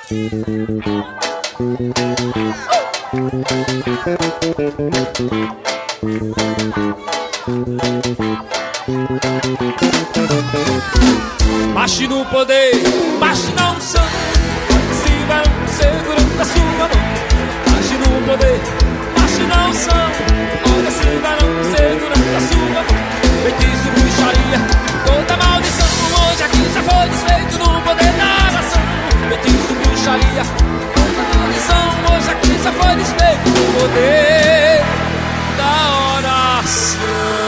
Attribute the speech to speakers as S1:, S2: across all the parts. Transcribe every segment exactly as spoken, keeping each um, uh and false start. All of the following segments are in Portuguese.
S1: Mache no poder, mache na unção, se varão segurando a sua mão. Mache no poder, mache na unção, olha se varão segurando a sua mão. Feitiço, bruxaria, toda maldição, hoje aqui já foi desfeito no poder da oração. Feitiço, bruxaria, toda maldição, hoje aqui já foi desfeito no poder da oração.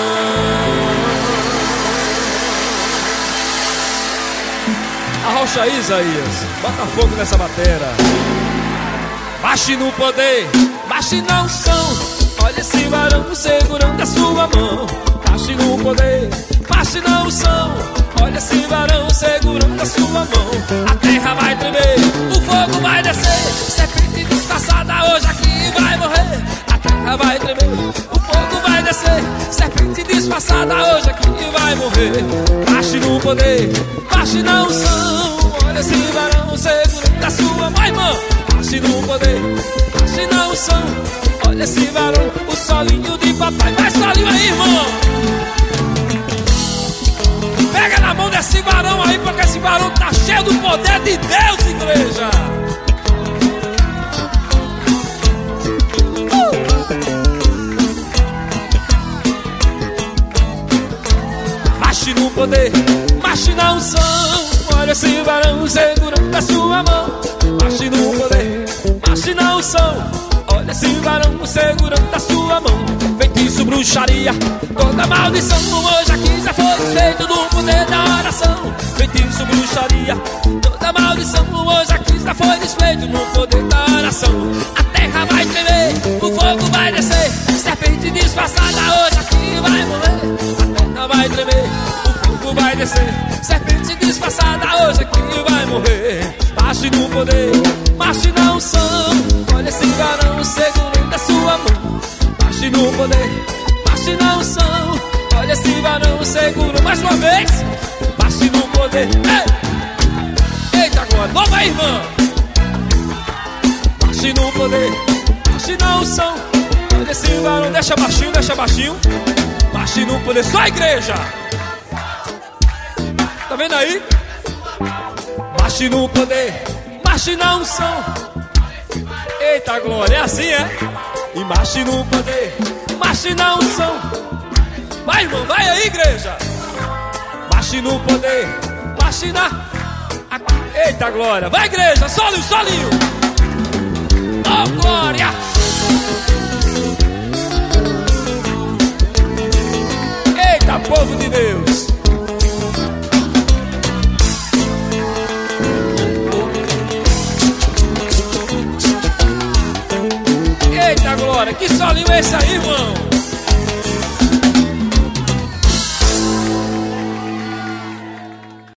S1: Arrocha aí, Isaías, bota fogo nessa matéria. Mache no poder, mache na unção, olha esse varão segurando a sua mão. Mache no poder, mache na unção, olha esse varão segurando a sua mão. A terra vai tremer, o fogo vai descer, serpente disfarçada hoje aqui vai morrer. A terra vai tremer, o fogo vai descer, serpente disfarçada hoje aqui vai morrer. Mache no poder, mache na unção, olha esse varão segurando a sua mão, irmão. Mache no poder, mache na unção, olha esse varão, o solinho de papai. Vai solinho aí, irmão. Pega na mão desse varão aí, porque esse varão tá cheio do poder de Deus, igreja. Mache no poder, mache na unção, olha esse varão segurando a sua mão. Mache no poder, mache na unção, olha esse varão segurando a sua mão. Feitiço, bruxaria, toda maldição, hoje aqui já foi desfeito no poder da oração. Feitiço, bruxaria, toda maldição, hoje aqui já foi desfeito no poder da oração. A terra vai tremer, o fogo vai descer, serpente disfarçada hoje aqui vai morrer. A terra vai tremer, o fogo vai descer, serpente disfarçada hoje aqui vai morrer. Mache no poder, mache na unção, olha esse varão segurando a sua mão. Mache no poder, mache na unção, olha esse varão seguro. Mais uma vez, mache no poder. Ei! Eita agora, vamos aí, irmão. Mache no poder, mache na unção, olha esse varão. Deixa baixinho, deixa baixinho. Mache no poder, só a igreja. Tá vendo aí? Mache no poder, mache na unção. Eita glória, é assim, é? E mache no poder, mache na unção. Vai, irmão, vai aí, igreja. Mache no poder, mache na... Eita glória, vai, igreja, solinho, solinho. Oh, glória. Eita, povo de Deus. Eita glória, que solinho é esse aí, irmão?